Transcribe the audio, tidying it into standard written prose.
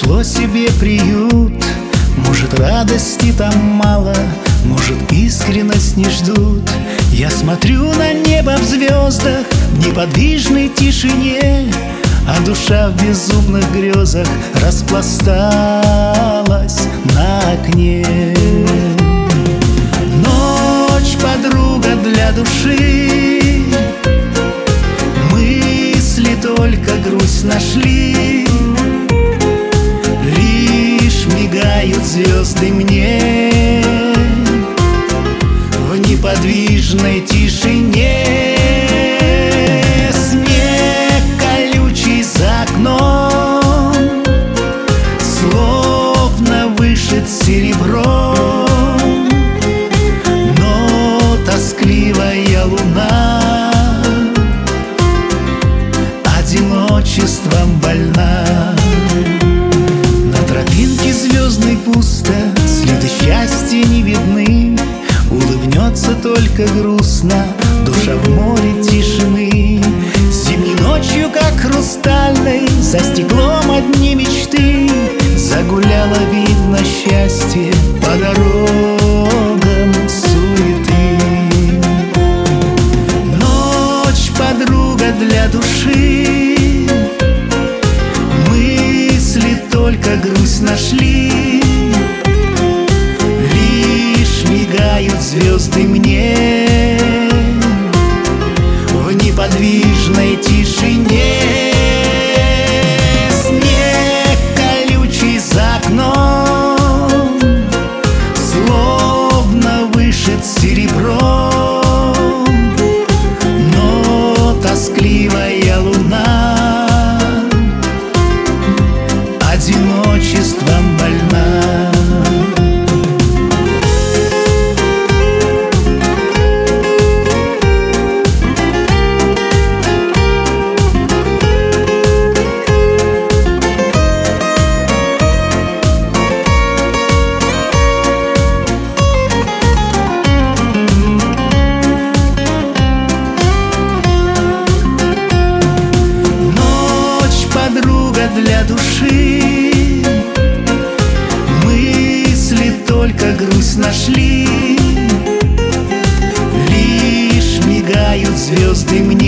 нашло себе приют. Может, радости там мало, может, искренность не ждут. Я смотрю на небо в звездах, в неподвижной тишине, а душа в безумных грезах распласталась на окне. Ночь, подруга для души, мысли только грусть нашли. Лишь мигают звезды мне в неподвижной тишине. Снег колючий за окном словно вышит серебром, но тоскливая луна одиночеством больна. На тропинке звездной пусто, следы счастья не видны. Улыбнется только грустно душа в море тишины. Зимней ночью, как хрустальной, за стеклом одни мечты. Загуляло, видно, счастье по дорогам суеты. Ночь, подруга для души, мысли только грусть нашли. Лишь мигают звезды мне в неподвижной тишине. Снег колючий за окном словно вышит серебром, но тоскливая луна одиночеством больна. Для души мысли только грусть нашли. Лишь мигают звезды мне